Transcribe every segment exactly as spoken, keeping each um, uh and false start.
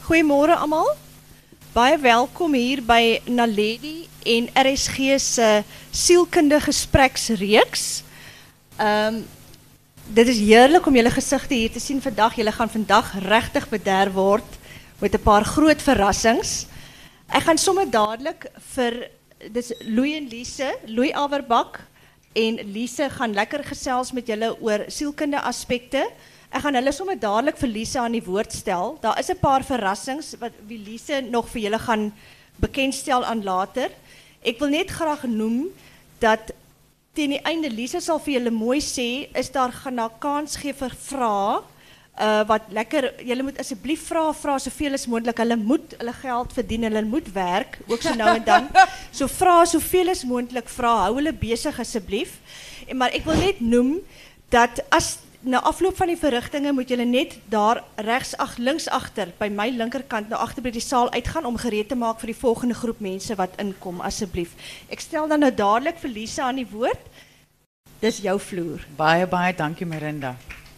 Goeiemôre almal. Baie welkom hier by Naledi en R S G se sielkundige gespreksreeks. Um, dit is heerlik om julle gesigte hier te sien vandag. Julle gaan vandag regtig bederf word met 'n paar groot verrassings. Ek gaan sommer dadelik vir dis Louis en Lise, Louis Averbak en Lise gaan lekker gesels met julle oor sielkundige aspekte. Ek gaan hulle sommer dadelik vir Lise aan die woord stel. Daar is 'n paar verrassings wat wie Lise nog vir julle gaan bekendstel aan later. Ek wil net graag noem dat teen die einde Lise sal vir julle mooi sê, is daar gaan na kans gee vir vrae. Uh, wat lekker, julle moet asseblief vra, vra soveel as moontlik. Hulle moet hulle geld verdien, hulle moet werk, ook so nou en dan. So vra soveel as moontlik vra, hou hulle besig asseblief. En maar ek wil net noem dat as na afloop van die verrigtinge moet julle net daar regs ag links agter by my linkerkant nou agter by die saal uitgaan om gereed te maak vir die volgende groep mense wat inkom asseblief. Ek stel dan nou dadelik vir Lise aan die woord. Dis jou vloer. Baie baie dankie Miranda.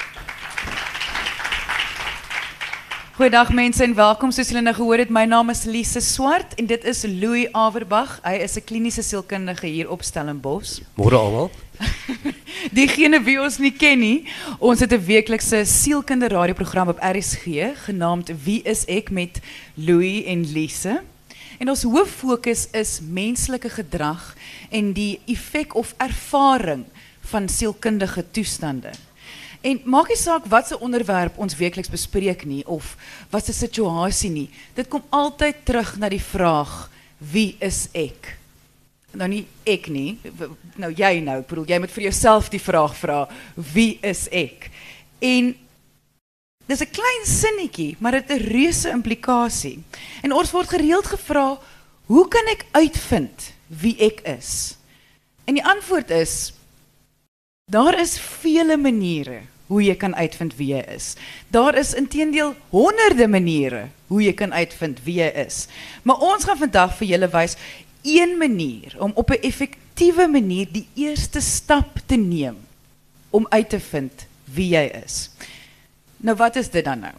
Goeiedag mense en welkom. Soos julle nou gehoor het, my naam is Lise Swart en dit is Louis Averbag. Hy is 'n kliniese sielkundige hier op Stellenbosch. Môre almal. Diegene wie ons nie ken nie, ons het 'n weeklikse sielkunde radioprogram op R S G genaamd Wie is ek met Louis en Lise. En ons hooffokus is menslike gedrag en die effek of ervaring van sielkundige toestande. En maak nie saak wat se onderwerp ons weekliks bespreek nie of wat se situasie nie. Dit kom altyd terug na die vraag: wie is ek? Nou nie ek nie, nou jy nou, ek bedoel jy moet vir jouself die vraag vra: wie is ek? En dis 'n klein sinnetjie, maar dit het 'n reuse implikasie. En ons word gereeld gevra, hoe kan ek uitvind wie ek is? En die antwoord is, daar is vele maniere hoe jy kan uitvind wie jy is. Daar is inteendeel honderde maniere hoe jy kan uitvind wie jy is. Maar ons gaan vandag vir julle wys een manier om op 'n effektiewe manier die eerste stap te neem om uit te vind wie jy is. Nou wat is dit dan nou?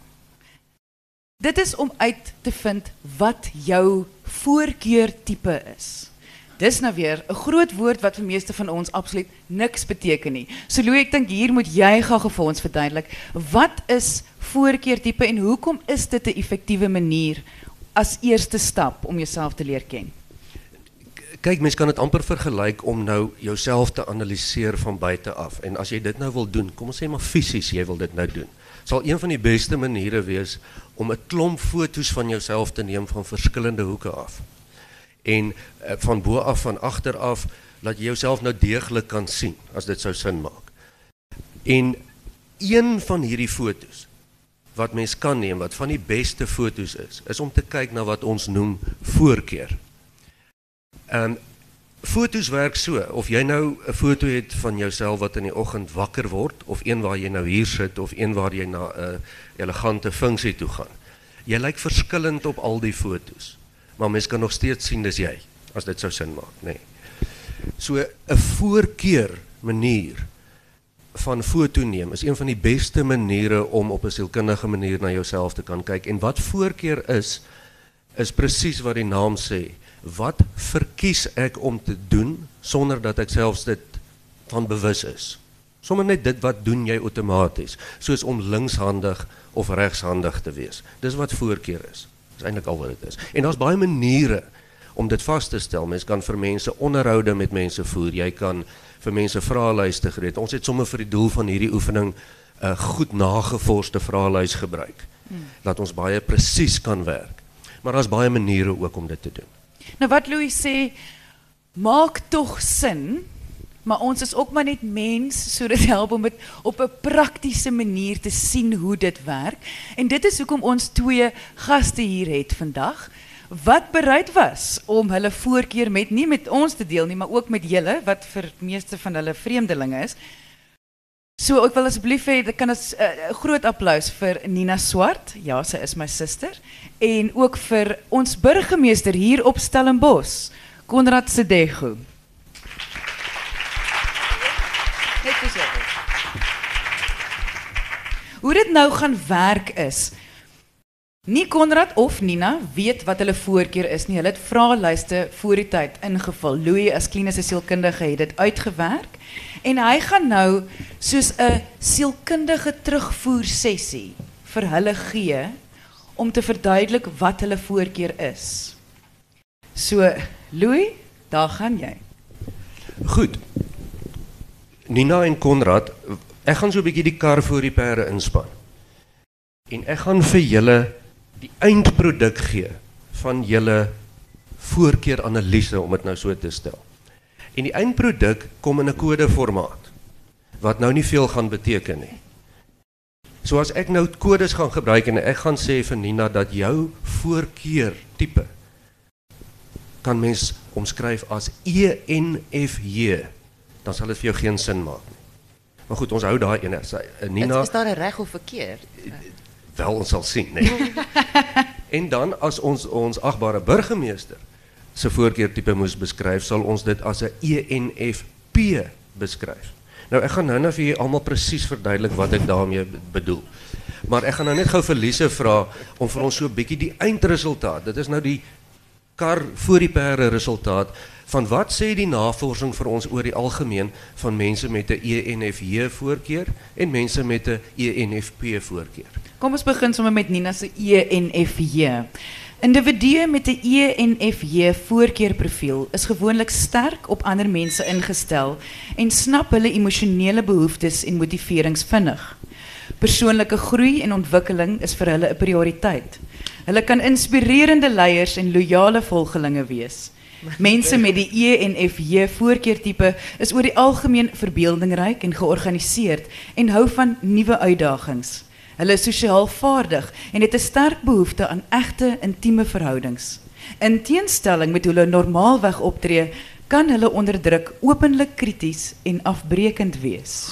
Dit is om uit te vind wat jou voorkeurtipe is. Dis nou weer 'n groot woord wat vir meeste van ons absoluut niks beteken nie. So Louis, ek dink hier moet jy gou vir ons verduidelik, wat is voorkeurtipe en hoekom is dit 'n effektiewe manier as eerste stap om jouself te leer ken? Kyk, mens kan dit amper vergelyk om nou jouself te analiseer van buite af. En as jy dit nou wil doen, kom ons sê maar fisies jy wil dit nou doen, sal een van die beste maniere wees om 'n klomp foto's van jouself te neem van verskillende hoeke af. En uh, van bo af, van agter af, laat jy jouself nou deeglik kan sien, as dit sou sin maak. En een van hierdie foto's wat mens kan neem, wat van die beste foto's is, is om te kyk na wat ons noem voorkeur. En foto's werk so, of jy nou 'n foto het van jouself wat in die oggend wakker word, of een waar jy nou hier sit, of een waar jy na 'n elegante funksie toe gaan. Jy lyk verskillend op al die foto's, maar mens kan nog steeds sien dis jy, as dit sou sin maak, nee. So 'n voorkeur manier van foto neem is een van die beste maniere om op 'n sielkundige manier na jouself te kan kyk. En wat voorkeur is, is presies wat die naam sê. Wat verkies ek om te doen, sonder dat ek selfs dit van bewus is? Sommer net dit wat doen jy outomaties, soos om linkshandig of regshandig te wees. Dis wat voorkeur is. Dis eintlik al wat dit is. En daar's baie maniere om dit vas te stel. Mens kan vir mense onderhoude met mense voer. Jy kan vir mense vraelyste gereed. Ons het sommer vir die doel van hierdie oefening 'n uh, goed nagevorsde vraelys gebruik. Hmm. Dat ons baie presies kan werk. Maar daar's baie maniere ook om dit te doen. Nou wat Louis sê, maak tog sin, maar ons is ook maar net mens, so dit help om dit op 'n praktiese manier te sien hoe dit werk. En dit is hoekom ons twee gaste hier het vandag, wat bereid was om hulle voorkeur met, nie met ons te deel nie, maar ook met julle, wat vir meeste van hulle vreemdelinge is. So ek wil asseblief hê, ek kan 'n uh, groot applaus vir Nina Swart, ja, sy is my suster, en ook vir ons burgemeester hier op Stellenbosch, Konrad Sedego. Net so. Hoe dit nou gaan werk is, Nie Konrad of Nina weet wat hulle voorkeur is nie. Hulle het vraelyste voor die tyd ingevul. Louis as kliniese sielkundige het dit uitgewerk en hy gaan nou soos 'n sielkundige terugvoer sessie vir hulle gee om te verduidelik wat hulle voorkeur is. So, Louis, daar gaan jy. Goed. Nina en Konrad, ek gaan so 'n bietjie die kar voor die perde inspan. En ek gaan vir julle die eindproduk gee van julle voorkeuranalise, om dit nou so te stel. En die eindproduk kom in 'n kodeformaat, wat nou nie veel gaan beteken nie. So as ek nou kodes gaan gebruik en ek gaan sê vir Nina dat jou voorkeur tipe kan mens omskryf as E N F J, dan sal dit vir jou geen sin maak nie. Maar goed, ons hou daai ene. Nina, is, is daar 'n reg of verkeerd? Wel, ons sal sien, nee. En dan as ons ons agbare burgemeester se voorkeurtipe moes beskryf, sal ons dit as 'n E N F P beskryf. Nou ek gaan nou nou vir julle almal presies verduidelik wat ek daarmee bedoel. Maar ek gaan nou net gou vir Lise vra om vir ons so 'n bietjie die eindresultaat. Dit is nou die kar voor die perde resultaat van wat sê die navorsing vir ons oor die algemeen van mense met 'n E N F J voorkeur en mense met 'n E N F P voorkeur. Kom ons begin sommer met Nina se E N F J. Individue met 'n E N F J voorkeurprofiel is gewoonlik sterk op ander mense ingestel en snap hulle emosionele behoeftes en motiverings vinnig. Persoonlike groei en ontwikkeling is vir hulle 'n prioriteit. Hulle kan inspirerende leiers en loyale volgelinge wees. Mense met die E N F J voorkeurtipe is oor die algemeen verbeeldingryk en georganiseerd en hou van nuwe uitdagings. Hulle is sosiaal vaardig en het 'n sterk behoefte aan egte, intieme verhoudings. In teenstelling met hoe hulle normaalweg optree, kan hulle onder druk openlik krities en afbreekend wees.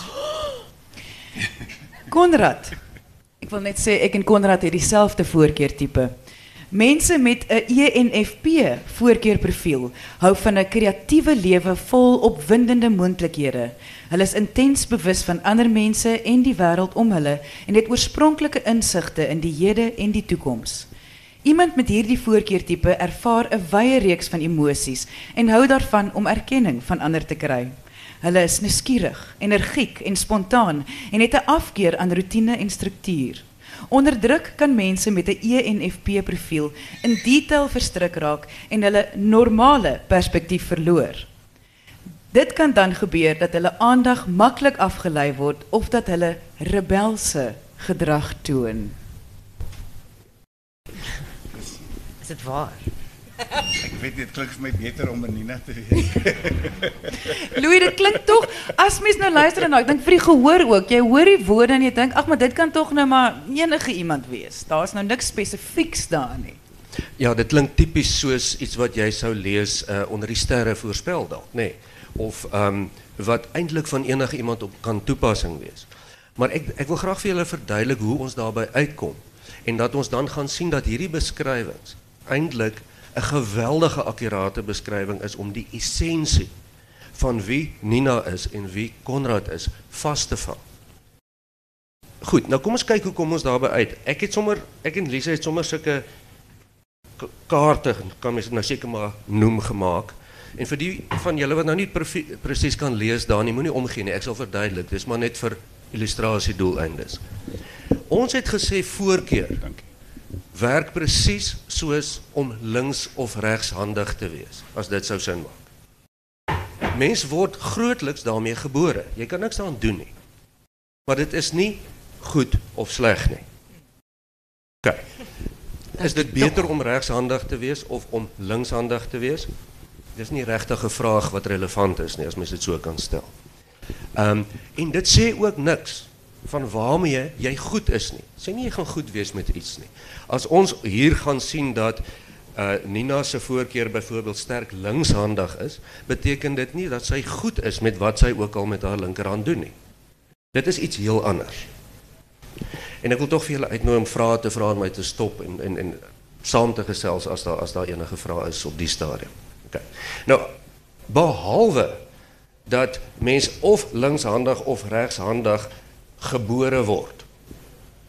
Konrad. Ek wil net sê ek en Konrad het dieselfde voorkeurtipe. Mense met 'n E N F P voorkeurprofiel hou van 'n kreatiewe lewe vol opwindende moontlikhede. Hulle is intens bewus van ander mense en die wêreld om hulle en het oorspronklike insigte in die hede en die toekoms. Iemand met hierdie voorkeurtipe ervaar 'n wye reeks van emosies en hou daarvan om erkenning van ander te kry. Hulle is nuuskierig, energiek en spontaan en het 'n afkeer aan rotine en struktuur. Onder druk kan mense met 'n E N F P profiel in detail verstrik raak en hulle normale perspektief verloor. Dit kan dan gebeur dat hulle aandag maklik afgelei word of dat hulle rebelse gedrag toon. Is dit waar? Ek weet dit klink vir my beter om Nina te wees. Louis, dit klink tog, as mens nou luister en nou, ek dink vir die gehoor ook, jy hoor die woorde en jy dink, ag maar dit kan tog nou maar enige iemand wees. Daar is nou niks spesifieks daarin nie. Ja, dit klink tipies soos iets wat jy sou lees uh, onder die sterre voorspel dalk, nê? Nee. Of um, wat eintlik van enige iemand op kan toepassing wees. Maar ek ek wil graag vir julle verduidelik hoe ons daarby uitkom en dat ons dan gaan sien dat hierdie beskrywings eintlik 'n geweldige akkurate beskrywing is om die essensie van wie Nina is en wie Konrad is vas te vang. Goed, nou kom ons kyk hoe kom ons daarby uit. Ek het sommer, ek en Lisa het sommer sulke kaarte, kan mens nou seker maar noem, gemaak. En vir die van julle wat nou nie presies kan lees daar nie, moenie omgee nie, ek sal verduidelik. Dis maar net vir illustrasie doeleindes. Ons het gesê voorkeur werk presies soos om links of regshandig te wees, as dit sou sin maak. Mens word grootliks daarmee gebore. Jy kan niks daaraan doen nie. Maar dit is nie goed of sleg nie. OK. Is dit beter om regshandig te wees of om linkshandig te wees? Dis nie regtig 'n vraag wat relevant is nie, as mens dit so kan stel. Um, en dit sê ook niks van waarmee jy goed is nie. Sê nie jy gaan goed wees met iets nie. As ons hier gaan sien dat uh, Nina se voorkeur byvoorbeeld sterk linkshandig is, beteken dit nie dat sy goed is met wat sy ook al met haar linkerhand doen nie. Dit is iets heel anders. En ek wil tog vir julle uitnooi om vrae te vra en my te stop en en en saam te gesels as daar as daar enige vrae is op die stadium. Okay. Nou, behalwe dat mens of linkshandig of regshandig gebore word,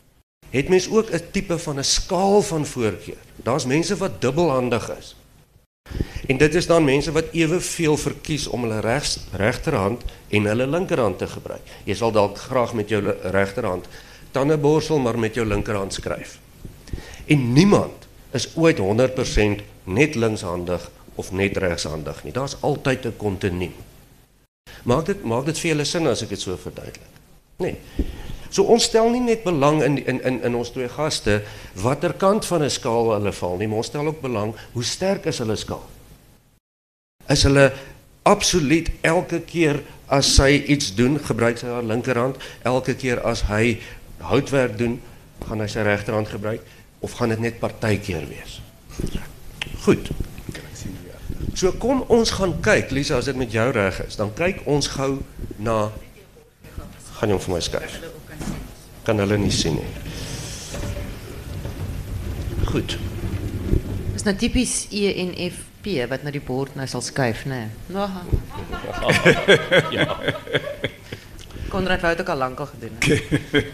het mens ook 'n tipe van 'n skaal van voorkeur. Daar's mense wat dubbelhandig is. En dit is dan mense wat eweveel verkies om hulle regs, regterhand en hulle linkerhand te gebruik. Jy sal dalk graag met jou regterhand tande borsel, maar met jou linkerhand skryf. En niemand is ooit honderd persent net linkshandig of net regshandig nie. Daar's altyd 'n kontinuum. Maak dit maak dit vir julle sin as ek dit so verduidelik? Nee. So ons stel nie net belang in in in in ons twee gaste watter kant van 'n skaal hulle val nie, maar ons stel ook belang hoe sterk is hulle skaal. Is hulle absoluut elke keer as sy iets doen, gebruik sy haar linkerhand, elke keer as hy houtwerk doen, gaan hy sy regterhand gebruik, of gaan dit net partykeer wees? Goed. So kom ons gaan kyk, Lisa, as dit met jou reg is, dan kyk ons gou na, gaan jy hom vir my skuif? Kan hulle nie sien nie. Goed. Is nou typies E en F P wat na die bord nou sal skuif, né? Nee. Ja. Konrad wou dit ook al lank al gedoen het.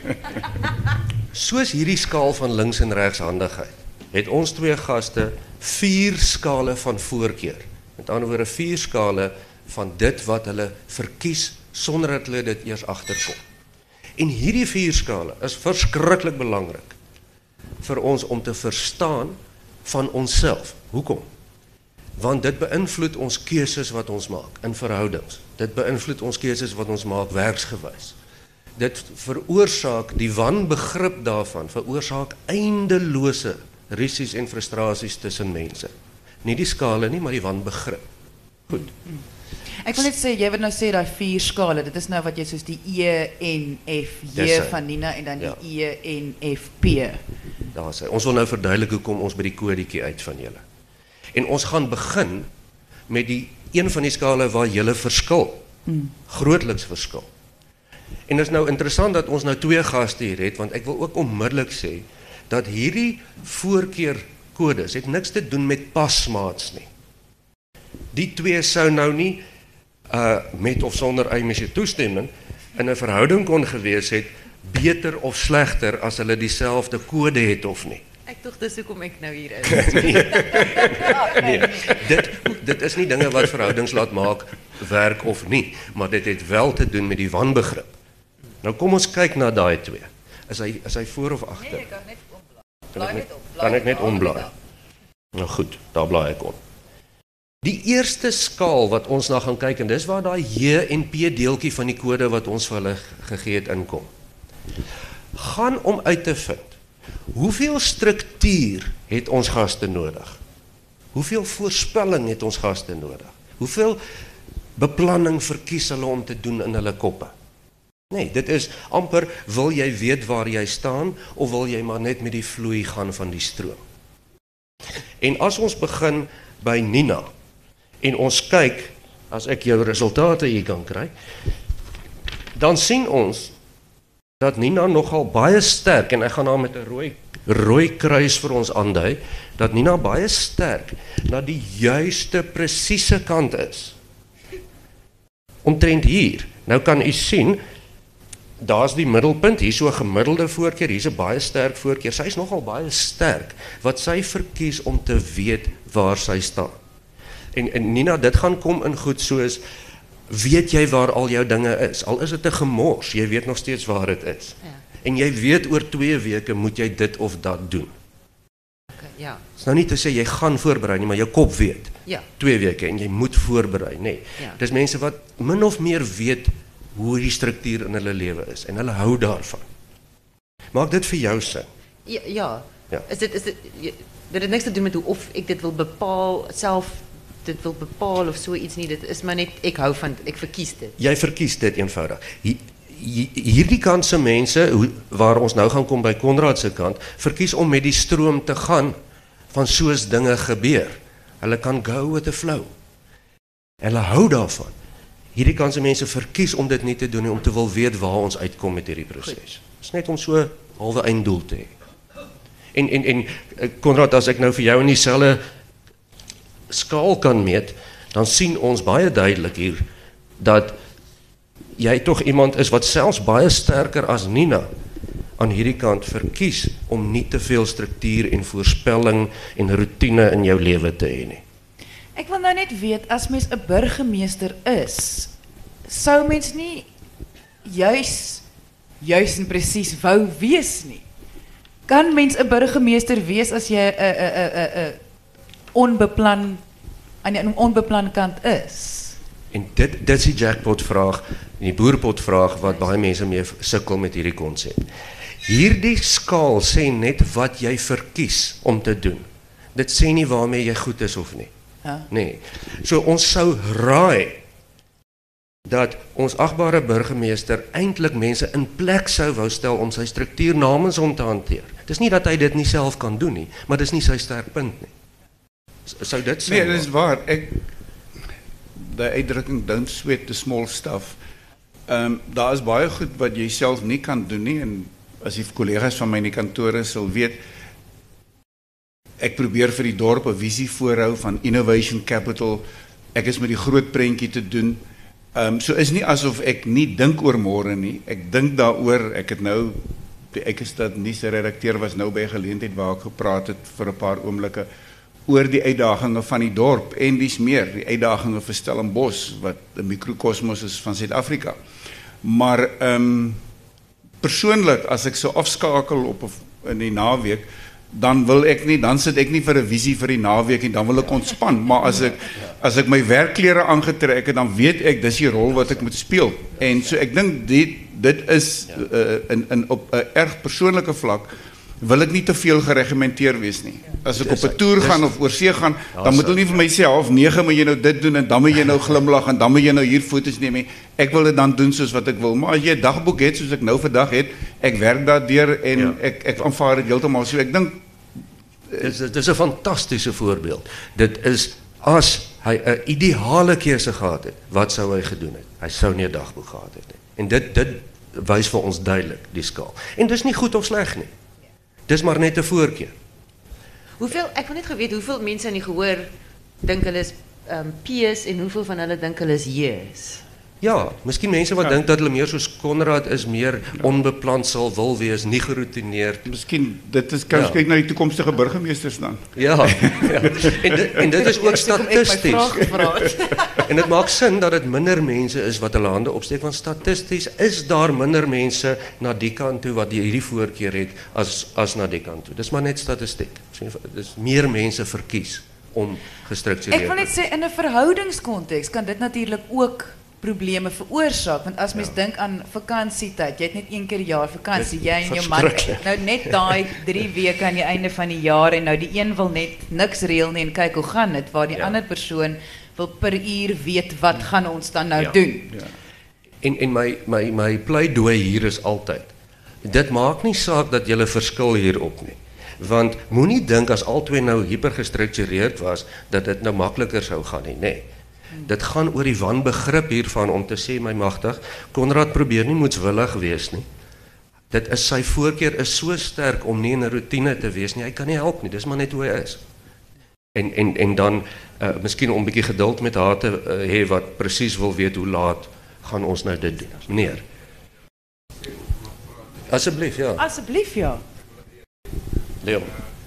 Soos hierdie skaal van links en regshandigheid, het ons twee gaste vier skale van voorkeur. Met ander woorde vier skale van dit wat hulle verkies sonder dat hulle dit eers agterkom. En hierdie vier skale is verskriklik belangrik vir ons om te verstaan van onsself. Hoekom? Want dit beïnvloed ons keuses wat ons maak in verhoudings. Dit beïnvloed ons keuses wat ons maak werksgewys. Dit veroorsaak die wanbegrip daarvan, veroorsaak eindelose rusies en frustrasies tussen mense. Nie die skale nie, maar die wanbegrip. Goed. Ek wil net sê, jy wil nou sê daai vier skale, dit is nou wat jy soos die E en F, J Dis hy. van Nina en dan die Ja. E en F P. Daar is hy. Ons wil nou verduidelik hoe kom ons by die kodetjie uit van julle. En ons gaan begin met die een van die skale waar julle verskil. Hmm. Grootliks verskil. En dit is nou interessant dat ons nou twee gaste hier het, want ek wil ook onmiddellik sê dat hierdie voorkeurkodes het niks te doen met pasmaats nie. Die twee sou nou nie uh, met of sonder Amy se toestemming in 'n verhouding kon gewees het beter of slegter as hulle dieselfde kode het of nie. Ek dink dis hoekom ek nou hier is. Nee, dit dit is nie dinge wat verhoudings laat maak werk of nie, maar dit het wel te doen met die wanbegrip. Nou kom ons kyk na daai twee. Is hy is hy voor of agter? Nee, ek kan net omblaai. Kan ek net, kan ek net omblaai? Nou goed, daar blaai ek om. Die eerste skaal wat ons na gaan kyk, en dis waar daai J en P deeltjie van die kode wat ons vir hulle gegee het inkom, gaan om uit te vind, hoeveel struktuur het ons gaste nodig? Hoeveel voorspelling het ons gaste nodig? Hoeveel beplanning verkies hulle om te doen in hulle koppe? Nee, dit is amper, wil jy weet waar jy staan, of wil jy maar net met die vloei gaan van die stroom? En as ons begin by Nina, en ons kyk, as ek jou resultate hier kan kry, dan sien ons, dat Nina nogal baie sterk, en ek gaan haar met 'n rooi, rooi kruis vir ons aandui, dat Nina baie sterk na die juiste, presiese kant is. Omtrent hier, nou kan u sien, daar's die middelpunt, hier so 'n gemiddelde voorkeur, hier's 'n baie sterk voorkeur, sy is nogal baie sterk, wat sy verkies om te weet waar sy staan. En, en Nina, dit gaan kom in goed soos, weet jy waar al jou dinge is, al is dit 'n gemors, jy weet nog steeds waar dit is. Ja. En jy weet oor twee weke moet jy dit of dat doen. Okay, ja. Dit is nou nie te sê jy gaan voorberei nie, maar jou kop weet. Ja. Twee weke en jy moet voorberei, nee. Ja. Dis mense wat min of meer weet hoe die struktuur in hulle lewe is en hulle hou daarvan. Maak dit vir jou sin. Ja, ja. Ja. Is dit is dit jy- dit het niks te doen met hoe of ek dit wil bepaal self dit wil bepaal of so iets nie, dit is maar net ek hou van ek verkies dit. Jy verkies dit eenvoudig. Hi- hi- Hierdie kant se mense, hoe- waar ons nou gaan kom by Konrad se kant, verkies om met die stroom te gaan van soos dinge gebeur. Hulle kan go with the flow. Hulle hou daarvan. Hierdie kant se mense verkies om dit nie te doen nie, om te wil weet waar ons uitkom met hierdie proses. Dis net om so halwe einddoel te hê. En en en eh, Konrad, as ek nou vir jou in dieselfde skaal kan meet, dan sien ons baie duidelik hier dat jy tog iemand is wat selfs baie sterker as Nina aan hierdie kant verkies om nie te veel struktuur en voorspelling en routine in jou lewe te hê nie. Ek wil nou net weet, as mens 'n burgemeester is, sou mens nie juis, juis en presies wou wees nie. Kan mens 'n burgemeester wees as jy 'n 'n 'n 'n onbeplan aan die onbeplan kant is? En dit dit is die jackpot vraag, die boerpot vraag wat baie mense mee sukkel met hierdie konsep. Hierdie skaal sê net wat jy verkies om te doen. Dit sê nie waarmee jy goed is of nie. Ja. Nee. So ons sou raai dat ons agbare burgemeester eintlik mense in plek sou wou stel om sy struktuur namens hom te hanteer. Dis nie dat hy dit nie self kan doen nie, maar dis nie sy sterkpunt nie. Sou dit sê? Nee, dit is waar. Ek die uitdrukking don't sweat the small stuff. Ehm um, daar is baie goed wat jy self nie kan doen nie en as die kollegas van my in die kantore sal weet, ek probeer vir die dorp 'n visie voorhou van innovation capital. Ek is met die groot prentjie te doen. Ehm um, so is nie asof ek nie dink oor môre nie. Ek dink daaroor. Ek het nou die Eikestad nuus redakteur was nou by 'n geleentheid waar ek gepraat het vir 'n paar oomblikke oor die uitdagings van die dorp en dis meer, die uitdagings vir Stellenbosch wat 'n mikrokosmos is van Suid-Afrika. Maar ehm um, persoonlik as ek so afskakel op in die naweek, dan wil ek nie, dan sit ek nie vir 'n visie vir die naweek en dan wil ek ontspan, maar as ek as ek my werkklere aangetrek het, dan weet ek dis die rol wat ek moet speel. En so ek dink dit dit is uh, in in op 'n erg persoonlike vlak wil ek nie te veel geregimenteer wees nie. As ek op 'n toer gaan of oor see gaan, dan moet hulle nie vir my sê half nege moet jy nou dit doen en dan moet jy nou glimlag en dan moet jy nou hier foto's neem nie. Ek wil dit dan doen soos wat ek wil. Maar as jy 'n dagboek het soos ek nou vandag het, ek werk daardeur en ja. ek ek aanvaar dit heeltemal. So ek dink Dit is, is 'n fantastiese voorbeeld. Dit is as hy 'n ideale keuse gehad het, wat sou hy gedoen het? Hy sou nie 'n dagboek gehad het nie. En dit dit wys vir ons duidelik die skaal. En dis nie goed of sleg nie. Dis maar net 'n voorkeur. Hoeveel, ek wil net geweet hoeveel mense in die gehoor dink hulle is um, P's en hoeveel van hulle dink hulle is J's? Ja, miskien mense wat ja. dink dat hulle meer soos Konrad is, meer onbeplan sal wil wees, nie geroutineerd. Miskien dit is kan ja. kyk na die toekomstige burgemeesters dan. Ja. ja. En dit en dit is ook statisties. En dit maak sin dat dit minder mense is wat hulle hande opsteek, want statisties is daar minder mense na die kant toe wat hierdie voorkeur het as as na die kant toe. Dis maar net statistiek. Dis meer mense verkies om gestruktureerd. Ek wil net sê in 'n verhoudingskonteks kan dit natuurlik ook probleme veroorsaak, want as mens ja. dink aan vakansietyd, jy het net een keer per jaar vakansie, jy en jou man, nou net daai drie weke aan die einde van die jaar en nou die een wil net niks reël nie en kyk hoe gaan dit, waar die ja. ander persoon wil per uur weet wat gaan ons dan nou ja. doen. Ja. En en my my my pleidooi hier is altyd. Dit maak nie saak dat jy 'n verskil hierop nie. Want moenie dink as albei nou hipergestruktureerd was dat dit nou makliker sou gaan nie, nê. Nee. Dit gaan oor die wanbegrip hiervan om te sê my magtig, Konrad probeer nie moetswillig wees nie. Dit is sy voorkeur is so sterk om nie in 'n roetine te wees nie. Hy kan nie help nie. Dis maar net hoe hy is. En en en dan uh, miskien om 'n bietjie geduld met haar te uh, hê wat presies wil weet hoe laat gaan ons nou dit doen. Meneer. Asseblief, ja. Asseblief, ja. Leon.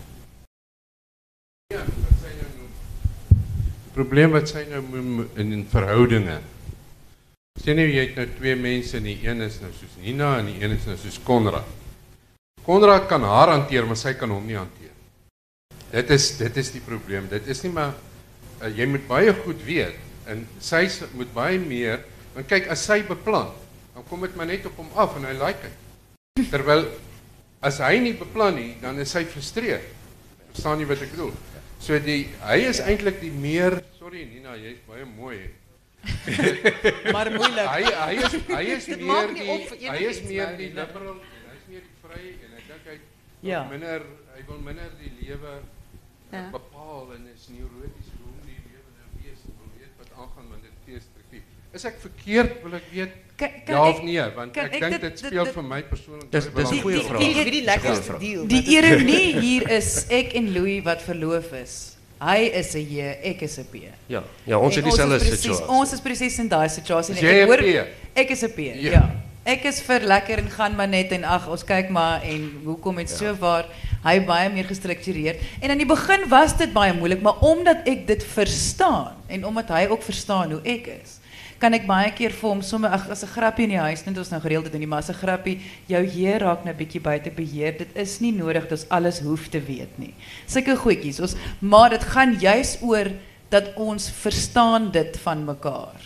Het probleem wat sy nou in, in verhoudinge. Sê nou jy het nou twee mense en die een is nou soos Nina en die een is nou soos Konrad. Konrad kan haar hanteer, maar sy kan hom nie hanteer. Dit is dit is die probleem. Dit is nie maar uh, jy moet baie goed weet en sy moet baie meer, want kyk as sy beplan, dan kom dit maar net op hom af en hy like dit. Terwyl as hy nie beplan nie, dan is hy frustreerd. Verstaan jy wat ek bedoel? So die hy is eintlik die meer, sorry Nina, jy's baie mooi. maar moeilik. Hy hy is hy is meer die hy is meer die liberal, hy is meer die vry en ek dink hy ja. minder hy wil minder die lewe ja. bepaal en is neuroties hoe die lewe nou wees, wil weet wat aangaan met dit destruktief. Is ek verkeerd wil ek weet? Kan, kan ja of ek, nee, want ek, ek dink dit speel dit, vir my persoonlik dis 'n goeie vraag. Die die, die lekkerste deal. Die ironie hier is ek en Louis wat verloof is. Hy is 'n J, ek is 'n P. Ja, ja, ons het dieselfde situasie. Ons is presies in daai situasie en ek hoor ek is 'n P. Ja. ja. Ek is vir lekker en gaan maar net en ag ons kyk maar en hoekom en so waar hy baie meer gestruktureerd. En aan die begin was dit baie moeilik, maar omdat ek dit verstaan en omdat hy ook verstaan hoe ek is, kan ek baie keer vir hom sommer ag as 'n grappie in die huis, net ons nou gereeld dit in die maar as 'n grappie, jou heer raak nou bietjie buite beheer. Dit is nie nodig dat ons alles hoef te weet nie. Sulke goedjies, ons maar dit gaan juis oor dat ons verstaan dit van mekaar.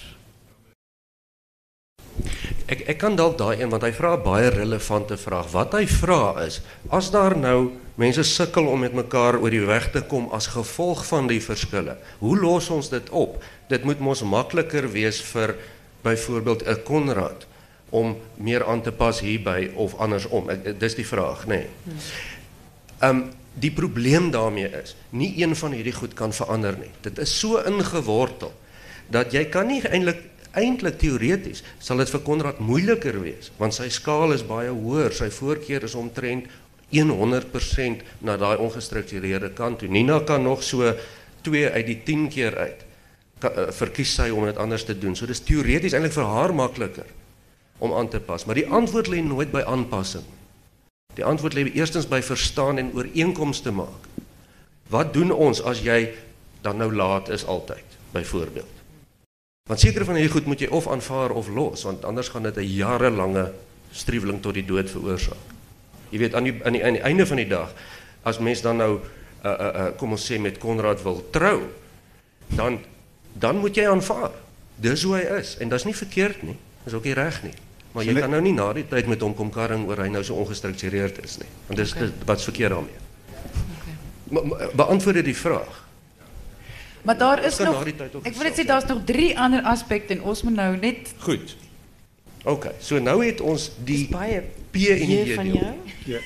Ek ek kan dalk daai een want hy vra 'n baie relevante vraag. Wat hy vra is, as daar nou mense sukkel om met mekaar oor die weg te kom as gevolg van die verskille, hoe los ons dit op? Dit moet mos makliker wees vir byvoorbeeld 'n Konrad om meer aan te pas hierby of andersom. Ek, dis die vraag, nê. Nee. Um die probleem daarmee is, nie een van hierdie goed kan verander nie. Dit is so ingewortel dat jy kan nie eintlik eintlik teoreties sal dit vir Konrad moeiliker wees, want sy skaal is baie hoër, sy voorkeur is omtrent honderd persent na daai ongestruktureerde kant toe. Nina kan nog so twee uit die tien keer uit ka, uh, verkies sy om dit anders te doen. So dis teoreties eintlik vir haar makliker om aan te pas, maar die antwoord lê nooit by aanpassing. Die antwoord lê eerstens by verstaan en ooreenkoms te maak. Wat doen ons as jy dan nou laat is altyd, byvoorbeeld? Want sekere van hierdie goed moet jy of aanvaar of los, want anders gaan dit 'n jarelange struweling tot die dood veroorsaak. Jy weet, aan die, aan die, aan die einde van die dag, as mens dan nou, uh, uh, uh, kom ons sê, met Konrad wil trou, dan, dan moet jy aanvaar. Dis hoe hy is, en dat is nie verkeerd nie, dis ook nie reg nie. Maar jy kan nou nie na die tyd met hom kom karring oor hy nou so ongestruktureerd is nie, want dis, okay. dis wat's verkeerd daarmee. Okay. Beantwoord dit die vraag. Maar daar is nog, ek wil net sê, daar's nog drie ander aspekte en ons moet nou net... Goed. Ok, so nou het ons die P en die J van deel. jou? Ja.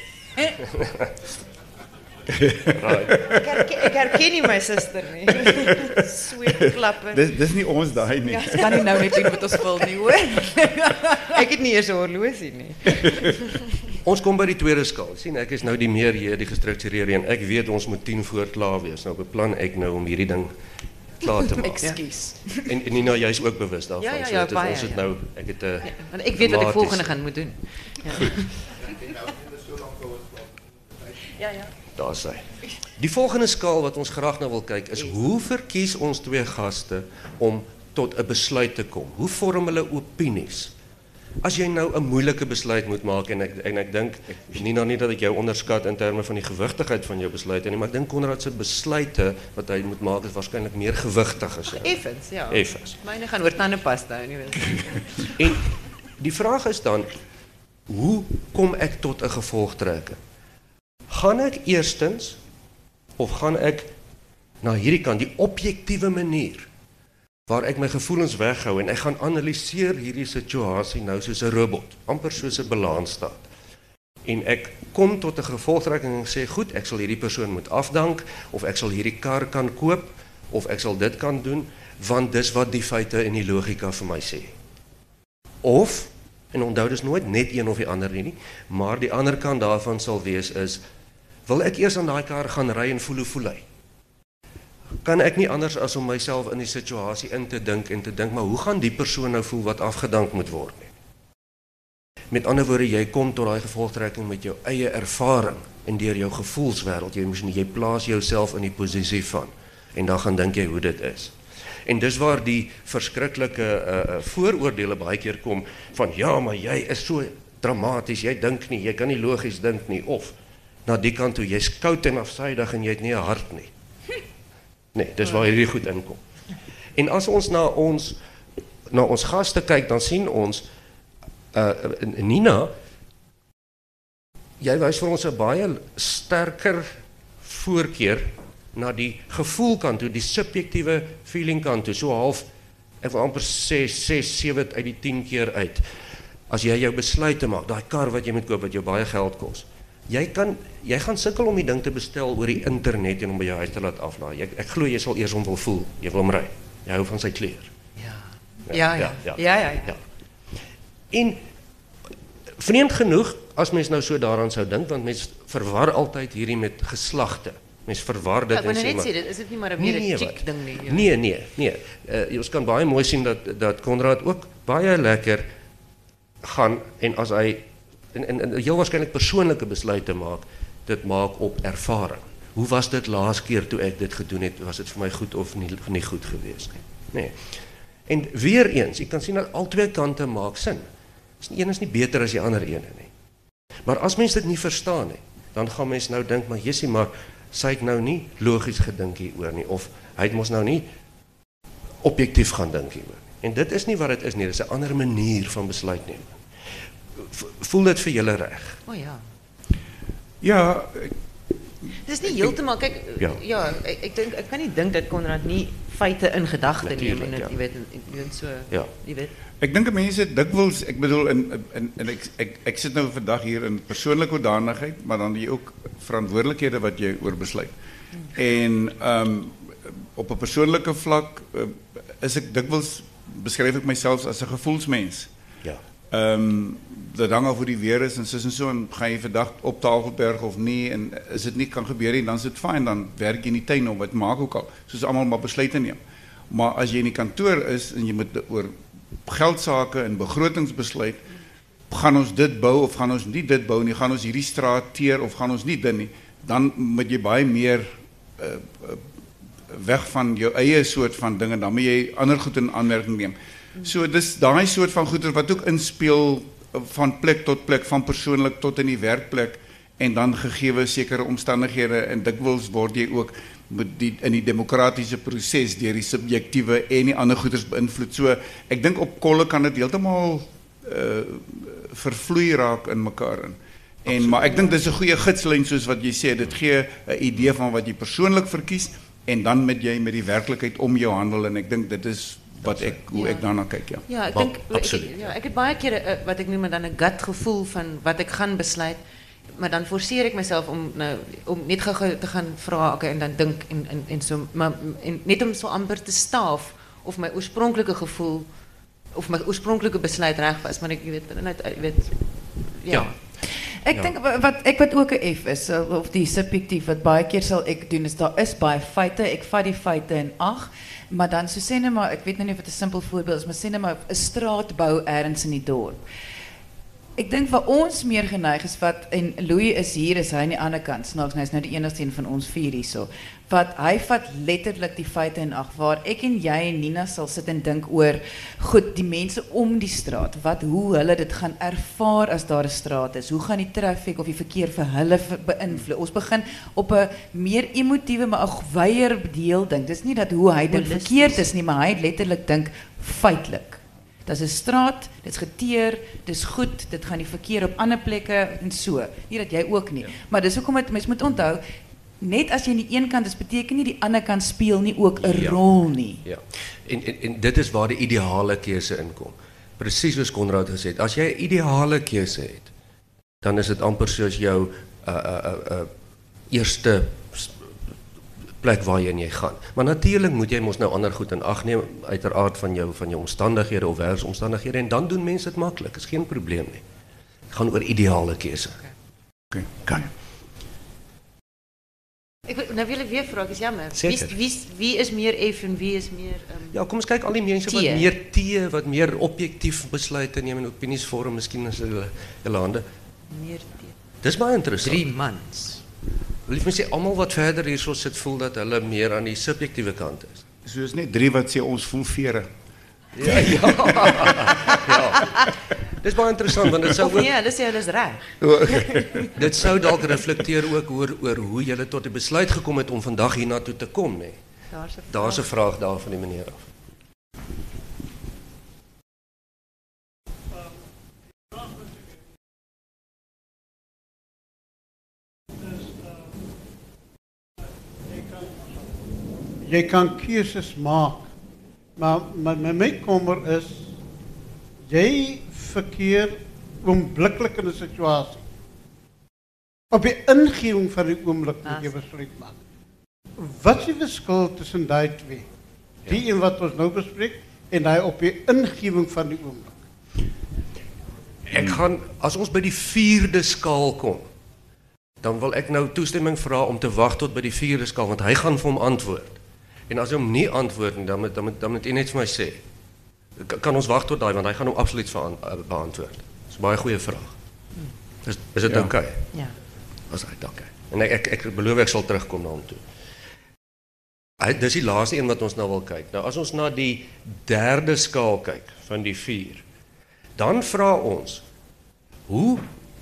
Right. Ek herken, ek herken nie my suster nie. Sweetklapper. Dis dis nie ons daai nie. Ja, ons kan nie nou net doen wat ons wil nie, hoor. Ek het nie eers 'n horlosie nie. Ons kom by die tweede skaal. Sien, ek is nou die meer hier, die gestruktureerde en ek weet ons moet tien voor klaar wees. Nou beplan ek nou om hierdie ding klaar te maak. Ekskuus. En, en Nina, jy is ook bewus daarvan. Ja, ja, so ja, dit is, baie, ons het ja. nou, ek het 'n Ja, want ek weet wat ek volgende gaan moet doen. Ja. Ja, ja. Daar is hy. Die volgende skaal wat ons graag nou wil kyk is hoe verkies ons twee gaste om tot 'n besluit te kom? Hoe vorm hulle opinies? As jy nou 'n moeilike besluit moet maak en ek en ek dink nie nou nie dat ek jou onderskat in terme van die gewigtigheid van jou besluite nie, maar ek dink Konrad se besluite wat hy moet maak is waarskynlik meer gewigtig as jy. Effens, ja. Effens. Myne gaan oor tandepasta, nie weet. En die vraag is dan, hoe kom ek tot 'n gevolgtrekking? Gaan ek eerstens of gaan ek na hierdie kant, die objektiewe manier waar ek my gevoelens weghou en ek gaan analiseer hierdie situasie nou soos 'n robot, amper soos 'n balansstaat. En ek kom tot 'n gevolgtrekking en sê, goed, ek sal hierdie persoon moet afdank of ek sal hierdie kar kan koop of ek sal dit kan doen want dis wat die feite en die logika vir my sê. Of, en onthou dis nooit net een of die ander nie, maar die ander kant daarvan sal wees is, wil ek eers aan daai kar gaan ry en voel hoe voel hy? Kan ek nie anders as om myself in die situasie in te dink en te dink, maar hoe gaan die persoon nou voel wat afgedank moet word nie? Met ander woorde, jy kom tot daai gevolgtrekking met jou eie ervaring en deur jou gevoelswêreld, jy moet jy plaas jouself in die posisie van en dan gaan dink jy hoe dit is. En dis waar die verskriklike uh, uh, vooroordele baie keer kom van ja, maar jy is so dramaties, jy dink nie, jy kan nie logies dink nie, of na die kant toe, jy's koud en afsydig en jy het nie 'n hart nie. Nee, dis waar hierdie goed inkom. En as ons na ons na ons gaste kyk, dan sien ons uh, Nina, jy wys vir ons 'n baie sterker voorkeur na die gevoelkant toe, die subjektiewe feeling kant toe, so half, ek wil amper sê, ses, sewe uit die tien keer uit. As jy jou besluit te maak, daai kar wat jy moet koop, wat jou baie geld kos, jy kan, jy gaan sukkel om die ding te bestel oor die internet en om by jou huis te laat aflaai. Ek, ek glo jy sal eers hom wil voel, jy wil hom ry, jy hou van sy kleur. Ja, ja, ja, ja, ja, ja, ja. En vreemd genoeg, as mens nou so daaraan sou dink, want mens verwar altyd hierdie met geslagte. Mens verwar dit Ja, ek wil en net maar, sê, dit is dit nie maar 'n Nee, weer 'n nee, chick wat? ding nie. Ja. Nee, nee, nee. Uh, ons kan baie mooi sien dat dat Konrad ook baie lekker gaan en as hy en, en, en heel waarskynlik persoonlike besluite maak, dit maak op ervaring. Hoe was dit laas keer toe ek dit gedoen het? Was dit vir my goed of nie, nie goed geweest nie? Nee. En weer eens, ek kan sien dat al twee kante maak sin. Die een is nie beter as die ander ene nie. Maar as mens dit nie verstaan nie, dan gaan mens nou dink, maar jessie, maar sy het nou nie logies gedink hieroor nie, of hy het mos nou nie objektief gaan dink hieroor nie. En dit is nie wat dit is nie, dit is 'n ander manier van besluitneming. Voel dit vir julle reg? O oh, ja. Ja, Dit is niet heeltemal, kijk, Ja. ja, ja ik, ik, denk, ik kan niet denken dat Konrad niet feiten in gedachten neemt. Natuurlijk, En ja. je weet, je weet zo, Ja. je weet. ek dink mense dikwels, ek bedoel en en en ek ek ek sit nou vandag hier in persoonlike hoedanigheid, maar dan jy ook verantwoordelikhede wat jy oor besluit. En ehm um, op 'n persoonlike vlak uh, is ek dikwels beskryf ek myself as 'n gevoelsmens. Ja. Ehm um, dit hang af hoe die weer is en soos en so en gaan jy vandag op Tafelberg of nie en as dit nie kan gebeur nie, dan is dit fyn, dan werk jy in die tuin of wat maak ook al, soos almal maar besluite neem. Maar as jy in die kantoor is en jy moet oor geldsake en begrotingsbesluit, gaan ons dit bou of gaan ons nie dit bou nie, gaan ons hierdie straat teer of gaan ons nie dit nie, dan moet jy baie meer uh, uh, weg van jou eie soort van dinge, dan moet jy ander goed in aanmerking neem. So dis daai soort van goeder wat ook inspeel van plek tot plek, van persoonlik tot in die werkplek en dan gegeewe sekere omstandighede en dikwels word jy ook met die in die demokratiese proses deur die subjektiewe en die ander goeders beïnvloed. So ek dink op kolle kan dit heeltemal uh, vervloei raak in mekaar in. En Absoluut. Maar ek dink dis 'n goeie gidslyn soos wat jy sê, dit gee 'n idee van wat jy persoonlik verkies en dan met jy met die werklikheid om jou handel en ek dink dit is wat ek hoe Ja. ek daarna kyk, ja. Ja, ik Maar denk, ik, absoluut, ja, ik heb baie keer uh, wat ik noem dan een gut gevoel van wat ik gaan besluit, maar dan forceer ik mezelf om nou, om net gou-gou te gaan vra, okay, en dan dink en en en so maar en net om so amper te staaf of my oorspronklike gevoel of my oorspronklike besluit reg was, maar ek jy weet net jy weet ja. Ja. Ek Ja. dink wa- wat ek wat ook 'n F is uh, of die subjektief wat baie keer sal ek doen is daar is baie feite, ek vat die feite in ag, maar dan so sê net maar ek weet nou nie of dit 'n simpel voorbeeld is, maar sê net maar 'n straat bou ergens in die dorp. Ek dink waar ons meer geneig is wat en Louis is hier is hy aan die ander kant. Snaaks, hy is nou die enigste een van ons vier hierso. Wat hy vat letterlik die feite in ag waar ek en jy en Nina sal sit en dink oor goed, die mense om die straat, wat hoe hulle dit gaan ervaar as daar 'n straat is. Hoe gaan die traffic of die verkeer vir hulle ver- beïnvloed? Ons begin op 'n meer emotiewe maar 'n wyeer deel dink. Dis nie dat hoe hy dink Holisties. verkeerd is nie, maar hy letterlik dink feitelik. Dit is 'n straat, dit is geteer, dit is goed, dit gaan die verkeer op ander plekke en so. Nie dat jy ook nie. Maar dis hoekom dit mens moet onthou, net as jy aan die een kant is, beteken nie die ander kant speel nie ook 'n Ja. rol nie. Ja. En, en en dit is waar die ideale keuse inkom. Presies soos Konrad gesê het, as jy 'n ideale keuse het, dan is dit amper soos jou uh uh uh, uh eerste s- plek waarheen jy gaan. Maar natuurlik moet jy mos nou ander goed in ag neem uiteraard van jou van jou omstandighede of werksomstandighede en dan doen mense dit maklik. Is geen probleem nie. Dit gaan oor ideale keuse. Okay. Kan. Ik wil- nou wil ik weer vragen, is jammer. Wie, Zeker. is- wie, is- wie is meer F en wie is meer um, Ja, kom ons kyk al die mense wat T. meer T, wat meer objektief besluite neem en opiniesvorm, miskien is hulle hulle hande. meer Dis baie interessant. drie mans? Lief my sê almal wat verder hierso sit voel dat hulle meer aan die subjektiewe kant is. So is net drie wat sê ons voel vere. Ja, ja. ja. Dis baie interessant want dit sou Of ook nee, hulle sê hulle is reg. dit sou dalk reflekteer ook oor oor hoe jy tot 'n besluit gekom het om vandag hiernatoe te kom, nê. Nee. Daar's 'n Daar's 'n vraag daar van die meneer af. Jy kan keuses maak. Maar my my, my kommer is jy verkeer oombliklik in 'n situasie. Op die ingewing van die oomblik moet jy besluit maak. Wat is die verskil tussen daai twee? Die een wat ons nou bespreek en daai op die ingewing van die oomblik. Ek gaan as ons by die vierde skaal kom, dan wil ek nou toestemming vra om te wag tot by die vierde skaal want hy gaan vir hom antwoord. En as hy hom nie antwoord nie, dan moet dan moet dan moet jy net vir my sê. Kan ons wag tot daai, want hy gaan hom absoluut beantwoord. Dis 'n baie goeie vraag. Is is dit Ja. oukei? Ja. As hy oukei. En ek, ek ek beloof ek sal terugkom na hom toe. Hy dis die laaste een wat ons nou wil kyk. Nou as ons na die derde skaal kyk van die vier, dan vra ons, hoe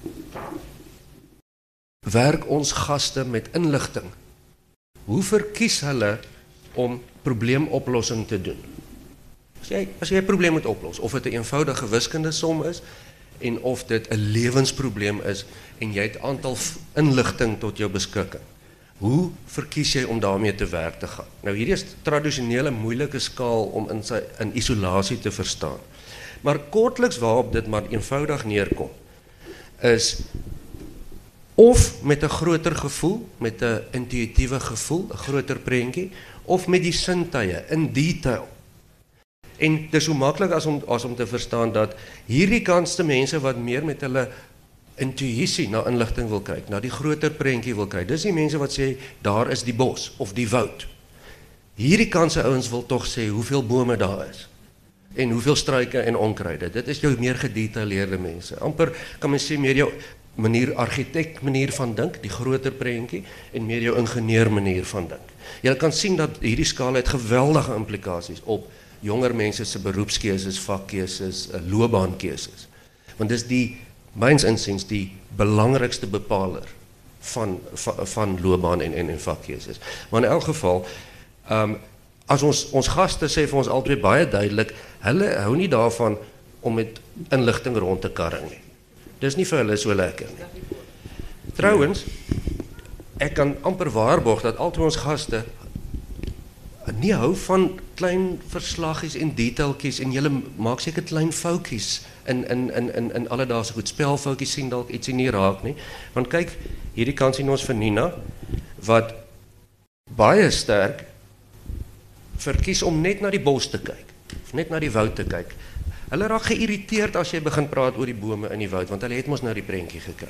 werk ons gaste met inligting? Hoe verkies hulle om probleemoplossing te doen? As jy as jy 'n probleem moet oplos, of dit 'n eenvoudige wiskundige som is en of dit 'n lewensprobleem is en jy het 'n aantal inligting tot jou beskikking. Hoe verkies jy om daarmee te werk te gaan? Nou hierdie is tradisionele moeilike skaal om in sy in isolasie te verstaan. Maar kortliks waarop dit maar eenvoudig neerkom is of met 'n groter gevoel, met 'n intuïtiewe gevoel, 'n groter prentjie, of met die sintuie in detail. En dis so maklik as om as om te verstaan dat hierdie kanste mense wat meer met hulle intuïsie na inligting wil kyk, na die groter prentjie wil kyk. Dis die mense wat sê daar is die bos of die woud. Hierdie kanse ouens wil tog sê hoeveel bome daar is en hoeveel struike en onkruide. Dit is jou meer gedetailleerde mense. Amper kan mens sê meer jou manier argitek manier van dink, die groter prentjie, en meer jou ingenieur manier van dink. Jy kan sien dat hierdie skaal het geweldige implikasies op jonger mense se beroepskeuses, vakkeuses, loopbaankeuses. Want dis die myns insiens die belangrikste bepaler van van, van loopbaan en en, en vakkeuses. Maar in elk geval, um, as ons ons gaste sê vir ons altyd baie duidelik, hulle hou nie daarvan om met inligting rond te karring nie. Dis nie vir hulle so lekker nie. Trouwens, ek kan amper waarborg dat altyd ons gaste nie hou van klein verslaggies en detailtjies en julle maak seker klein foutjies in in in in in alledaagse goed, spelfoutjies sien dalk ietsie nie raak nie. Want kyk, hierdie kant sien ons vir Nina wat baie sterk verkies om net na die bos te kyk, of net na die woud te kyk. Hulle raak geïrriteerd as jy begin praat oor die bome in die woud, want hulle het mos nou die prentjie gekry.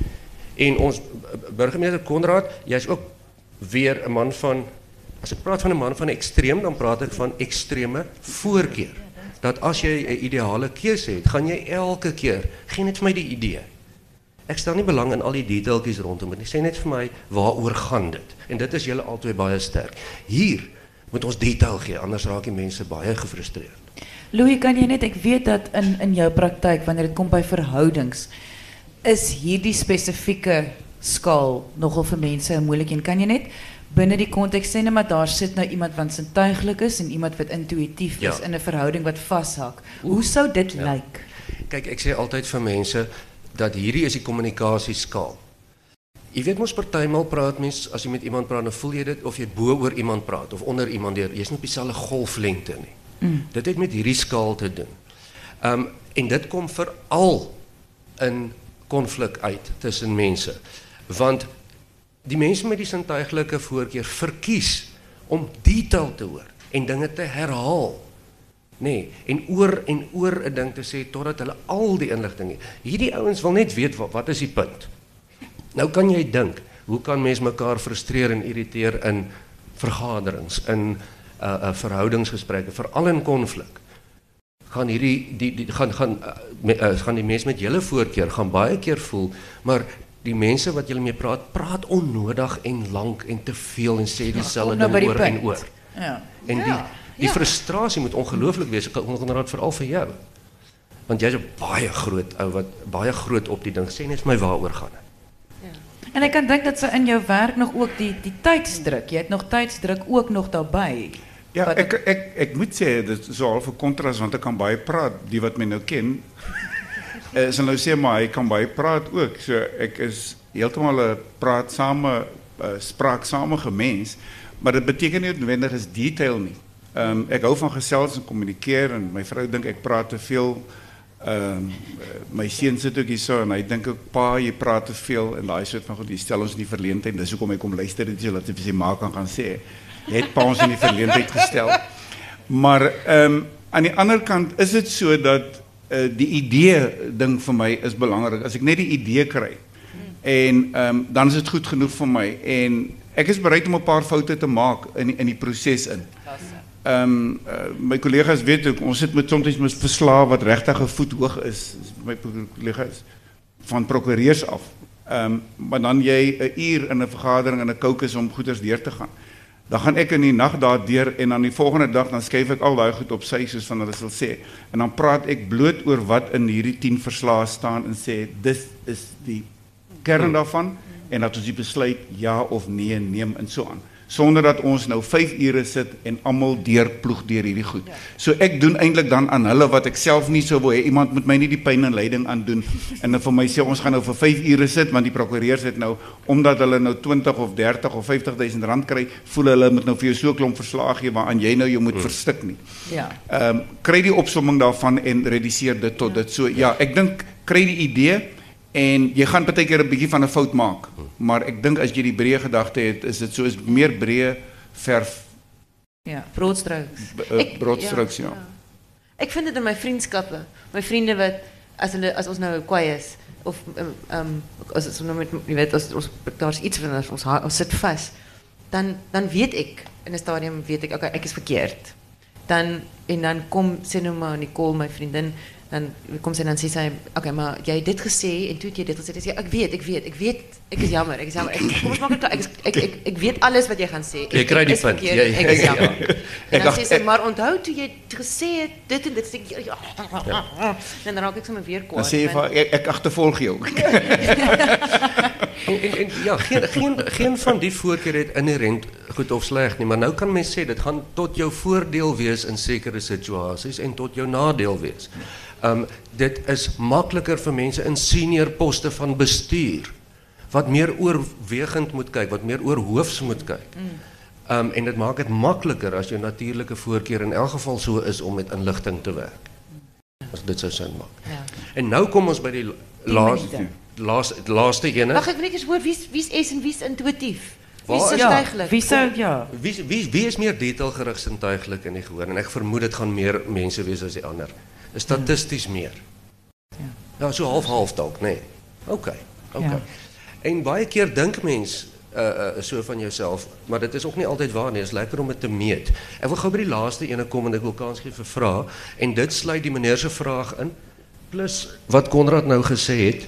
En ons burgemeester Konrad, jy's ook weer 'n man van, as ek praat van 'n man van ekstreem, dan praat ek van ekstreme voorkeur. Dat as jy 'n ideale keuse het, gaan jy elke keer, gee net vir my die idee. Ek stel nie belang in al die detailtjies rondom dit. Sê net vir my waaroor gaan dit. En dit is julle albei baie sterk. Hier moet ons detail gee, anders raak die mense baie gefrustreerd. Louis, kan jy net, ek weet dat in in jou praktyk wanneer dit kom by verhoudings, is hierdie spesifieke skaal nogal vir mense 'n moeilik een. Kan jy net binne die konteks sê net maar daar sit nou iemand wat sintuiglik is en iemand wat intuïtief is Ja. in 'n verhouding wat vashak. Hoe sou dit Ja. lyk? Kyk, ek sê altyd vir mense dat hierdie is die kommunikasieskaal. Jy weet mos partymal praat mens, as jy met iemand praat, dan voel jy dit of jy bo oor iemand praat of onder iemand deur. Jy's nie op dieselfde golflengte nie. Mm. Dit het met hierdie skaal te doen. Um en dit kom veral in konflik uit tussen mense. Want die mense met die sintuiglike voorkeur verkies om detail te hoor en dinge te herhaal. Nee, en oor en oor 'n ding te sê totdat hulle al die inligting het. Hierdie ouens wil net weet wat, wat is die punt. Nou kan jy dink, hoe kan mense mekaar frustreer en irriteer in vergaderings, in uh, uh, verhoudingsgesprekke, veral in konflik. Gaan hierdie die, die gaan gaan uh, me, uh, gaan die mense met julle voorkeur gaan baie keer voel, maar die mense wat julle mee praat, praat onnodig en lank en te veel en sê dieselfde nou by ding die oor en punt. oor. Ja. En die die frustrasie moet ongelooflik wees, Konrad, veral vir jou. Want jy's 'n baie groot ou wat baie groot op die ding sê net vir my waaroor gaan dit. En ek kan dink dat sy in jou werk nog ook die die tydsdruk. Jy het nog tydsdruk ook nog daarbey. Ja, Wat- ek ek ek moet sê dit is so half 'n kontras want ek kan baie praat, die wat my nou ken. Eh sal nou sê maar hy kan baie praat ook. So ek is heeltemal 'n praatsame, uh, spraaksame mens, maar dit beteken nie noodwendig is detail nie. Ehm um, ek hou van gesels en kommunikeer en my vrou dink ek praat te veel. Ehm um, my seun sit ook hier so en hy dink ook pa jy praat te veel en daai soort van goed, jy stel ons in die verleentheid. Dis hoekom hy kom luister dit so dat hy vir sy ma kan gaan sê. Jy het pa ons in die verleentheid gestel. Maar ehm um, aan die ander kant is dit so dat uh, die idee ding vir my is belangrik. As ek net die idee kry en ehm um, dan is dit goed genoeg vir my en ek is bereid om 'n paar foute te maak in die, in die proses in. Um, uh, my collega's weet ook, ons sit met soms met verslae wat regtig 'n voet hoog is, my collega's van prokureurs af. Um, maar dan jy 'n uur in 'n vergadering in 'n caucus om goeders deur te gaan. Dan gaan ek in die nag daar deur en dan die volgende dag dan skryf ek al daai goed op sy soos van hulle sal sê. En dan praat ek bloot oor wat in hierdie tien verslae staan en sê dis is die kern daarvan en dat ons die besluit ja of nee neem en so aan. Sonder dat ons nou vyf ure sit en almal deurploeg deur hierdie goed. So ek doen eintlik dan aan hulle wat ek self nie so wil hê. Iemand moet my nie die pyn en lyding aandoen en dan vir my sê ons gaan nou vir vyf ure sit want die prokureurs het nou omdat hulle nou twintig of dertig of vyftig duisend rand kry, voel hulle moet nou vir jou so 'n klomp verslae gee waaraan jy nou jou moet hmm. verstik nie. Ja. Ehm um, kry die opsomming daarvan en reduseer dit tot ja. dit. So ja, ek dink kry die idee en jy gaan baie keer 'n bietjie van 'n fout maak. Maar ek dink as jy die breë gedagte het, is dit soos meer breë verf. Ja, broodstrooks. Uh, broodstrooks, ja, ja. ja. Ek vind dit in my vriendskappe, my vriende wat as hulle as ons nou kwaai is of um, um, as ons nou met jy weet as ons daar's iets van ons ons sit vas, dan dan weet ek in 'n stadium weet ek okay, ek is verkeerd. Dan en dan kom sê nou maar Nicole, my vriendin, dan kom sy en dan sê sy, okay, maar jy het dit gesê en toe het jy dit gesê. Dis ja, ek weet, ek weet, ek weet, ek is jammer, ek is jammer. Ek, kom ons maak dit klaar. Ek, ek ek ek weet alles wat jy gaan sê. Ek, jy kry die ek punt. Verkeerd, jy, ek is jammer. Ja. En dan sê sy, maar onthou toe jy gesê het dit en dit sê ek ja. En dan raak ek sommer weer kwaad. Dan sê jy van ek, ek agtervolg jou. en, en, en ja, geen geen geen van die voorkeure het inherent goed of sleg nie, maar nou kan mens sê dit gaan tot jou voordeel wees in sekere situasies en tot jou nadeel wees. Um, dit is makliker vir mense in senior poste van bestuur wat meer oorwegend moet kyk, wat meer oorhoofs moet kyk. Um, en dit maak dit makliker as jou natuurlike voorkeur in elk geval so is om met inligting te werk. As dit sou sin maak. Ja. En nou kom ons by die laaste laaste laaste ene. Wag, ek wil net eens hoor wie's wie's S en wie's intuïtief? Wie's ja, sintuiglik? wie sou ja. Wie wie wie is meer detailgerig sintuiglik in die gehoor en ek vermoed dit gaan meer mense wees as die ander. Statisties meer. Ja, ja so half-half dalk, nee. OK. OK. Ja. En baie keer dink mens uh, uh so van jouself, maar dit is ook nie altyd waar nie. Dit is lekker om dit te meet. Ek wil gou by die laaste ene kom en ek wil kans gee vir vrae en dit sluit die meneer se vraag in plus wat Konrad nou gesê het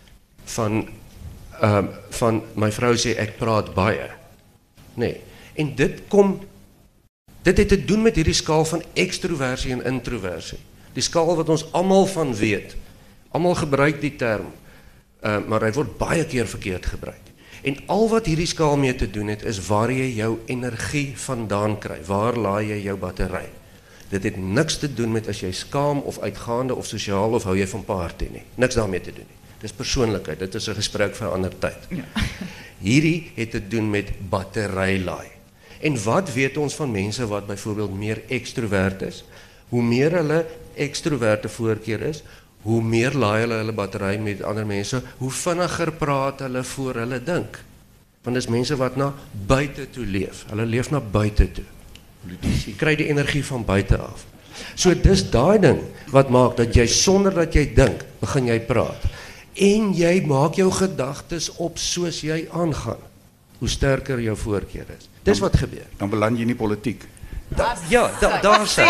van ehm uh, van my vrou sê ek praat baie. Nee. En dit kom dit het te doen met hierdie skaal van ekstroversie en introversie. Die skaal wat ons almal van weet. Almal gebruik die term, uh, maar hy word baie keer verkeerd gebruik. En al wat hierdie skaal mee te doen het, is waar jy jou energie vandaan kry. Waar laai jy jou battery? Dit het niks te doen met as jy skaam of uitgaande of sosiaal of hou jy van party nie. Niks daarmee te doen nie. Dis persoonlikheid, dit is 'n gesprek vir 'n ander tyd. Ja. Hierdie het te doen met batterylaai. En wat weet ons van mense wat byvoorbeeld meer ekstrovert is? Hoe meer hulle ekstroverte voorkeur is, hoe meer laai hulle hulle battery met ander mense, hoe vinniger praat hulle voor hulle dink. Want dis mense wat na buite toe leef. Hulle leef na buite toe. Jy kry die energie van buite af. So dis daai ding wat maak dat jy sonder dat jy dink, begin jy praat. En jy maak jou gedagtes op soos jy aangaan. Hoe sterker jou voorkeur is. Dis wat gebeur. Dan beland jy in die politiek. Da, ja, da, daar sê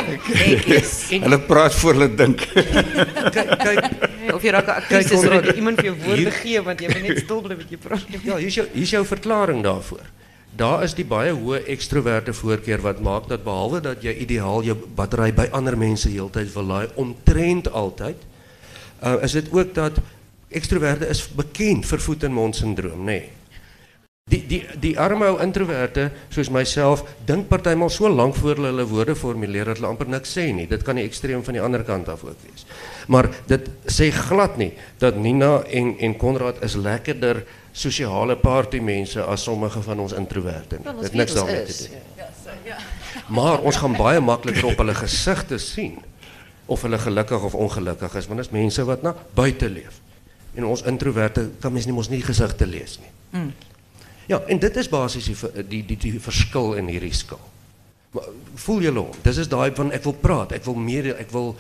ek. Hulle praat voor hulle dink. Kyk, kyk, of jy raak 'n aktrise sodat iemand vir jou woorde gee want jy moet net stil bly met jou praat. Ja, hier's jou hier's jou verklaring daarvoor. Daar is die baie hoë ekstroverte voorkeur wat maak dat behalwe dat jy ideaal jou battery by ander mense heeltyd wil laai, omtrent altyd, uh, is dit ook dat ekstroverte is bekend vir voet en mond sindroom, nê. Nee. Die die die arme ou introverte soos myself dink partymal so lank voor hulle hulle woorde formuleer dat hulle amper niks sê nie. Dit kan die ekstreem van die ander kant af ook wees. Maar dit sê glad nie dat Nina en en Konrad is lekkerder sosiale partymense as sommige van ons introverte nie. Dit niks daarmee te doen. Ja, so, ja. Maar ons gaan baie makliker op hulle gesigte sien of hulle gelukkig of ongelukkig is want dit is mense wat na buite leef. En ons introverte kan mens nie mos nie gesigte lees nie. Mm. Ja, en dit is basies die, die, die, die verskil in hierdie skaal. Maar voel julle hom? Dis is daai van ek wil praat, ek wil meer, ek wil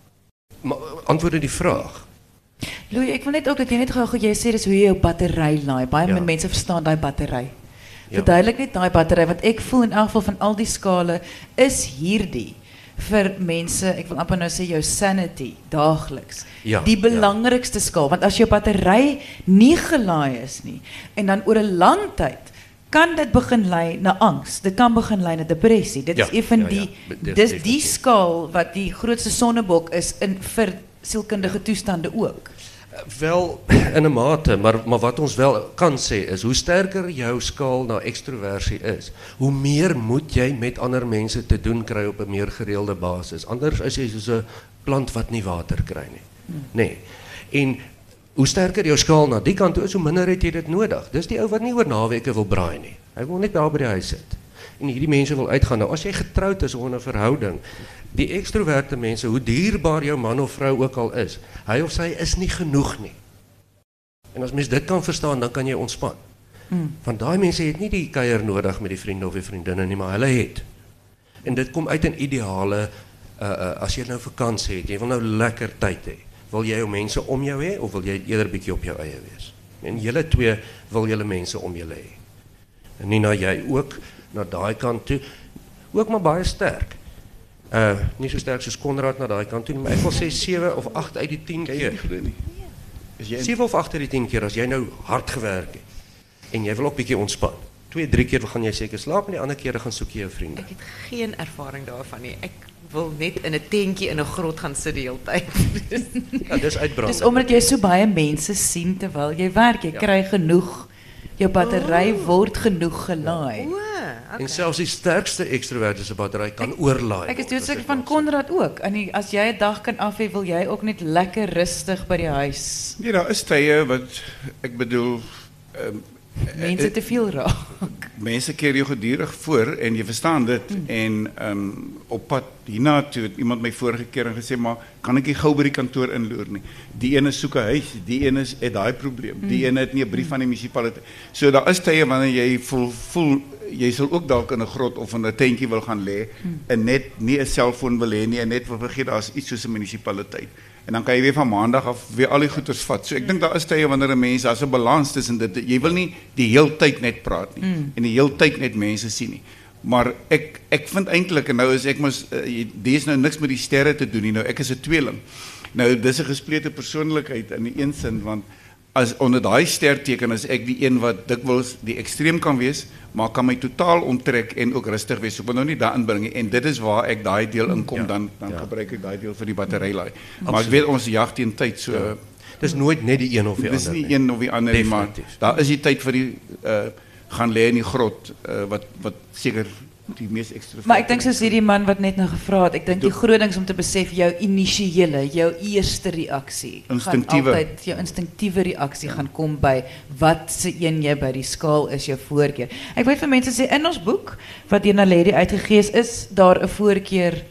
antwoord die vraag. Louis, ek wil net ook dat jy net gou-gou jy sê dis hoe jy jou battery laai. Baie ja. mense verstaan daai battery. Ja. Verduidelik net daai battery, want ek voel in elk geval van al die skale is hierdie vir mense, ek wil amper nou sê jou sanity daagliks. Ja, die ja. belangrikste skaal, want as jou battery nie gelaai is nie en dan oor 'n lang tyd kan dit begin lei na angs. Dit kan begin lei na depressie. Dit Ja, is een van ja, ja, die dit- dis die definitief. skaal wat die grootste sonnebok is in vir sielkundige toestande ook. Wel, in 'n mate, maar, maar wat ons wel kan sê is, hoe sterker jou skaal na ekstroversie is, hoe meer moet jy met ander mense te doen kry op 'n meer gereelde basis. Anders is jy soos 'n plant wat nie water kry nie. Hmm. Nee. En hoe sterker jou skaal na die kant toe is, hoe minder het jy dit nodig. Dis die ou wat nie oor naweke wil braai nie. Hy wil net daar by die huis sit. En hierdie mense wil uitgaan. Nou, as jy getroud is of in 'n verhouding, die ekstroverte mense, hoe dierbaar jou man of vrou ook al is, hy of sy is nie genoeg nie. En as mens dit kan verstaan, dan kan jy ontspan. Hmm. Want daai mense het nie die kuier nodig met die vriende of die vriendinne nie, maar hulle het. En dit kom uit 'n ideale, uh, uh, as jy nou vakansie het, jy wil nou lekker tyd hê. Wil jy jou mense om jou hê of wil jy eerder bietjie op jou eie wees? En julle twee wil julle mense om julle hê. En nie na jy ook na daai kant toe, ook maar baie sterk. Uh nie so sterk soos Konrad na daai kant toe nie, maar ek wil sê sewe of agt uit die tien keer. Is jy sewe of agt uit die tien keer as jy nou hard gewerk het en jy wil ook bietjie ontspan. Twee, drie keer gaan jy seker slaap en die ander kere gaan soek jy jou vriende. Ek het geen ervaring daarvan nie. Ek wil net in 'n tentjie in 'n grot gaan sit die hele tyd. Ja, dis uitbrand. Dis omdat jy so baie mense sien terwyl jy werk, jy Ja. kry genoeg. Jou battery word genoeg gelaai. O, En selfs die sterkste ekstroverte se battery kan oorlaai. Ek is word as doodseker dit van maar Konrad ook. En die, as jy 'n dag kan af hê, wil jy ook net lekker rustig by die huis. Nee, daar is tye wat ek bedoel um, Mense te veel raak. mense keer jou gedurig voor en jy verstaan dit Mm. en um, op pad hiernatoe het iemand my vorige keer en gesê maar kan ek nie gou by die kantoor inloer nie. Die ene soek 'n huis, die ene is- het daai probleem. Die Mm. ene het nie 'n brief van die munisipaliteit. So daar is tye wanneer jy voel voel jy sal ook dalk in 'n grot of in 'n tentjie wil gaan lê en net nie 'n selfoon wil hê nie en net wil vergeet daar's iets soos 'n munisipaliteit. En dan kan jy weer van maandag af weer al die goeders vat. So ek dink daar is tye wanneer 'n mens daar's 'n balans tussen dit. Jy wil nie die hele tyd net praat nie Mm. en die hele tyd net mense sien nie. Maar ek ek vind eintlik en nou is ek mos uh, dis nou niks met die sterre te doen nie. Nou ek is 'n tweeling. Nou dis 'n gesplete persoonlikheid in die een sin want as onder daai sterteken is ek die een wat dikwels die ekstreem kan wees, maar kan my totaal onttrek en ook rustig wees. So ek wil nou nie daarin bring nie en dit is waar ek daai deel inkom Ja, dan dan ja. gebruik ek daai deel vir die batterylaai. Maar ek Absoluut. weet ons jag teen tyd so Ja. Dis nooit net die een of die dis ander. nie nie. een of die ander nie, maar Definitief. daar is die tyd vir die uh, gaan lê in die grot uh, wat wat seker die mees ekstroverte. Maar ek dink soos hierdie man wat net nou gevra het, ek dink die groot ding is om te besef jou initiële, jou eerste reaksie Instinktiewe. gaan altyd jou instinktiewe reaksie gaan kom by wat se een jy by die skaal is jou voorkeur. Ek weet vir mense sê in ons boek wat deur Naledi uitgegee is, is daar 'n voorkeur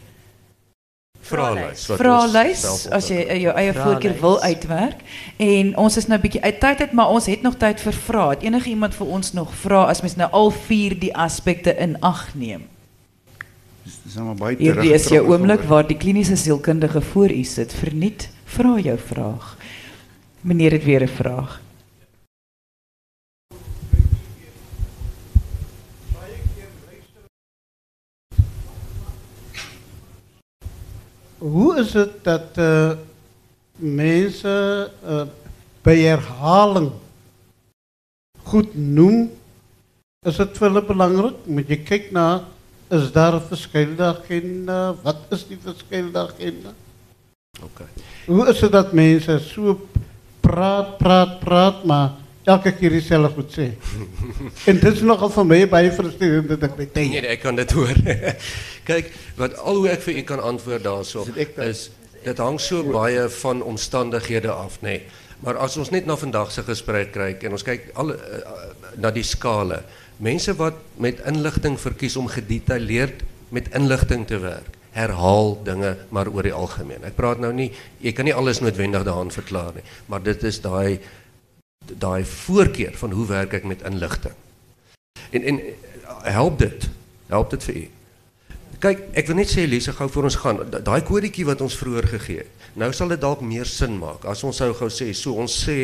Vraelys. wat ons vraelys self as jy ontwikkel. uh, jou eie voorkeur wil uitwerk en ons is nou 'n bietjie uit tyd uit maar ons het nog tyd vir vrae. Het enige iemand vir ons nog vra as mens nou al vier die aspekte in ag neem? Dis nou maar baie Hierdie is jou teruggetrokke oomblik voor- waar die kliniese sielkundige voor u sit. Verniet, vra jou vraag. Meneer het weer 'n vraag. Hoe is het dat uh, mensen uh, bij herhaling goed noemen? Is het veel belangrijk? Moet je kijken naar, is daar een verschillende agenda? Wat is die verschillende agenda? Okay. Hoe is het dat mensen zo praat, praat, praat, maar elke keer jezelf moet zeggen? En dit is nogal voor mij bij frustrerend dat ik weet. Nee, nee, ek kan dit hoor. Kyk, wat al hoe ek vir u kan antwoord daarso Is dit ek dan? is dit hang so baie van omstandighede af, nê. Nee. Maar as ons net na vandag se gesprek kyk en ons kyk al uh, na die skale, mense wat met inligting verkies om gedetailleerd met inligting te werk, herhaal dinge maar oor die algemeen. Ek praat nou nie, jy kan nie alles noodwendig daaraan verklaar nie, maar dit is daai daai voorkeur van hoe werk ek met inligting. En en help dit. Help dit vir u. Kyk, ek wil net sê Lise, gou voor ons gaan, da- daai kodetjie wat ons vroeër gegee het. Nou sal dit dalk meer sin maak as ons sou gou sê, so ons sê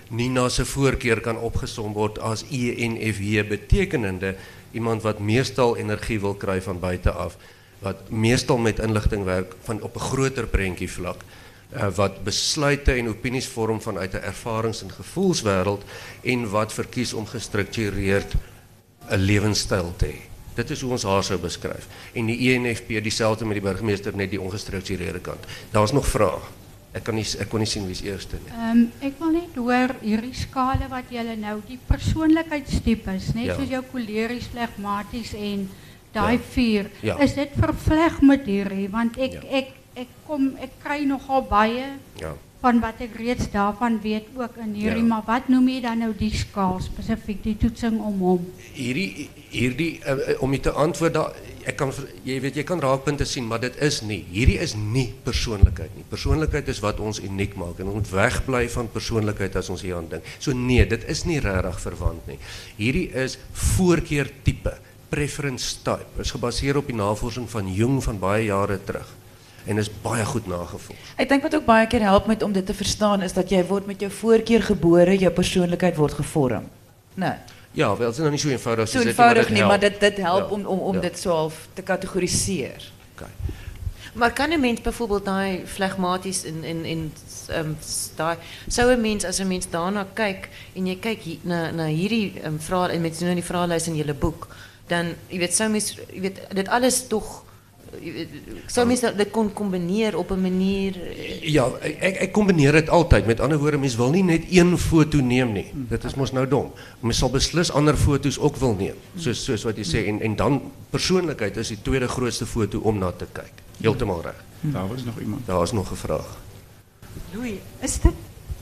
Nina se voorkeur kan opgesom word as E N F J, betekenende iemand wat meestal energie wil kry van buite af, wat meestal met inligting werk van op 'n groter prentjie vlak, uh, wat besluite en opinies vorm vanuit 'n ervarings- en gevoelswêreld en wat verkies om gestruktureerd 'n lewenstyl te hê. Dit is hoe ons haar sou beskryf. En die E N F P dieselfde met die burgemeester, net die ongestruktureerde kant. Daar's nog vrae. Ek kan nie ek kon nie sien wie's eerste nie. Ehm um, ek wil net hoor hierdie skale wat julle nou die persoonlikheidstipes, net Ja. soos jou koleries, flegmaties en daai Ja. vier. Ja. Is dit vervleg met hierdie want ek Ja. ek ek kom ek kry nogal baie Ja. van wat ek reeds daarvan weet ook in hierdie, Ja. maar wat noem jy dan nou die skaal spesifiek, die toetsing om hom? Hierdie hierdie uh, om jy te antwoord daar ek kan ver- jy weet jy kan raakpunte sien, maar dit is nie. Hierdie is nie persoonlikheid nie. Persoonlikheid is wat ons uniek maak en ons moet wegbly van persoonlikheid as ons hier aan dink. So nee, dit is nie regtig verwant nie. Hierdie is voorkeur tipe, preference type. Is gebaseer op die navorsing van Jung van baie jare terug en is baie goed nagevolg. Ek dink wat ook baie keer help met om dit te verstaan is dat jy word met jou voorkeur gebore, jou persoonlikheid word gevorm. Nee. Ja, wel, het is nou nie so eenvoudig So soos dit eenvoudig dit nie, maar help. dit dit help Ja, om om om ja. dit so half te kategoriseer. Okay. Maar kan 'n mens bijvoorbeeld daai flegmaties in in in ehm daai sou 'n mens as 'n mens daarna kyk en jy kyk hier, na na hierdie ehm um, vrae en met nou die vraelys in julle boek, dan jy weet sou mens jy weet dit alles tog jy weet, sou mens dit kon kombineer op 'n manier. Ja, ek ek kombineer dit altyd. Met ander woorde, mens wil nie net een foto neem nie. Dit is mos nou dom. Mens sal beslis ander foto's ook wil neem, soos soos wat jy sê en en dan persoonlikheid is die tweede grootste foto om na te kyk. Heeltemal reg. Daar was nog iemand. Daar is nog 'n vraag. Louis, is dit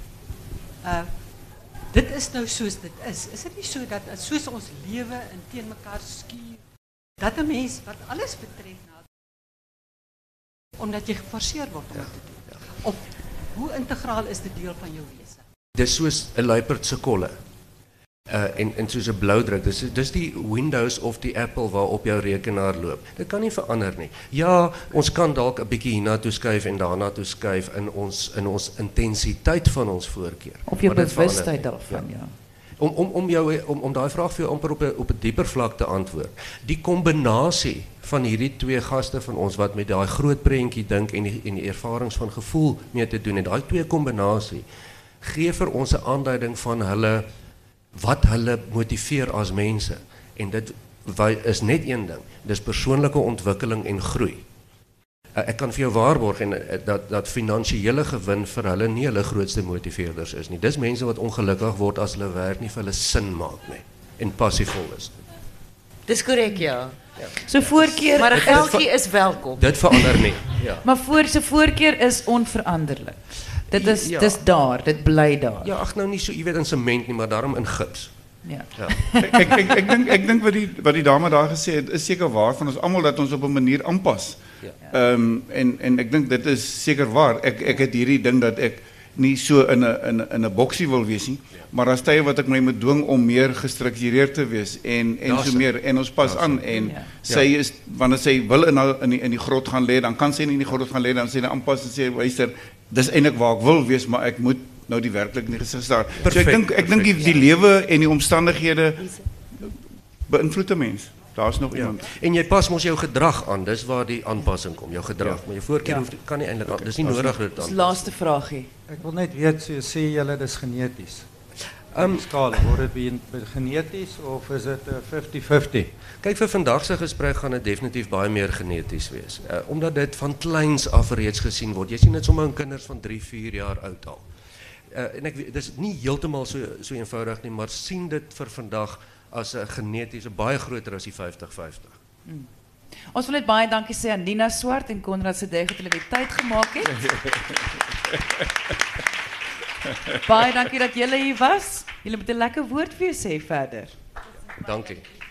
uh dit is nou soos dit is. Is dit nie so dat uh, soos ons lewe en teen mekaar skuur dat 'n mens wat alles betref na omdat jy geforseer word om dit te doen. Of hoe integraal is dit deel van jou wese? Dis soos 'n luiperd se kolle. Uh en en soos 'n bloudruk. Dis dis die Windows of die Apple waarop jou rekenaar loop. Dit kan nie verander nie. Ja, ons kan dalk 'n bietjie hiernatoe skuif en daarna toe skuif in ons in ons intensiteit van ons voorkeur. Of jou Maar dit verander bewustheid nie. daarvan, ja. Om om om jou om om daai vraag vir jou amper op 'n op 'n dieper vlak te antwoord. Die kombinasie van hierdie twee gaste van ons wat met daai groot prentjie dink en die en die ervarings van gevoel mee te doen en daai twee kombinasie gee vir ons 'n aanduiding van hulle wat hulle motiveer as mense en dit wy- is net een ding, dis persoonlike ontwikkeling en groei. Uh, Ek kan vir jou waarborg en uh, dat dat finansiële gewin vir hulle nie hulle grootste motiveerders is nie. Dis mense wat ongelukkig word as hulle werk nie vir hulle sin maak nie en passievol is. Dis korrek, ja. So voorkeur Maar 'n is- geldjie is welkom. Dit verander nie. Ja. maar voor se voorkeur is onveranderlik. Dit is Ja. dis daar, dit bly daar. Ja, ag nou nie so, jy weet in sement nie, maar daarom in gips. Ja. Ja. ek ek ek ek dink ek dink wat die wat die dame daar gesê het is seker waar van ons almal dat ons op 'n manier aanpas. Ja. Ehm en en ek dink dit is seker waar. Ek ek het hierdie ding dat ek nie so in 'n in 'n in 'n boksie wil wees nie, maar daar's tye wat ek my moet dwing om meer gestruktureerd te wees en en Daar's so dit. meer en ons pas Daar's aan dit. en Ja. sy is wanneer sy wil in haar, in die in die grot gaan lê, dan kan sy nie in die grot gaan lê dan sy net aanpas en sê luister, dis eintlik waar ek wil wees, maar ek moet nou die werklik in die gesig staar. So ek Perfek, dink ek dink die, die lewe en die omstandighede beïnvloed 'n mens. Daar's nog Ja. iemand. En jy pas mos jou gedrag aan, dis waar die aanpassing kom, jou gedrag. Maar jou voorkeur Ja. hoef kan nie eintlik, dis nie nodig dit Dis aan. laaste vragie. Ek wil net weet, so sê julle dis geneties. Ehm, Die skale, word dit be- be- geneties of is dit 'n fifty fifty? Kyk, vir vandag se gesprek gaan dit definitief baie meer geneties wees. Uh, omdat dit van kleins af reeds gesien word. Jy sien dit sommer in kinders van drie, vier jaar oud al. Uh, en ek weet dis nie heeltemal so so eenvoudig nie, maar sien dit vir vandag as 'n genetiese baie groter as die fifty fifty. Ons wil net baie dankie sê aan Nina Swart en Konrad Sedeg dat hulle weer tyd gemaak het. Baie dankie dat julle hier was. Julle moet 'n lekker woord vir jou sê verder. Dankie.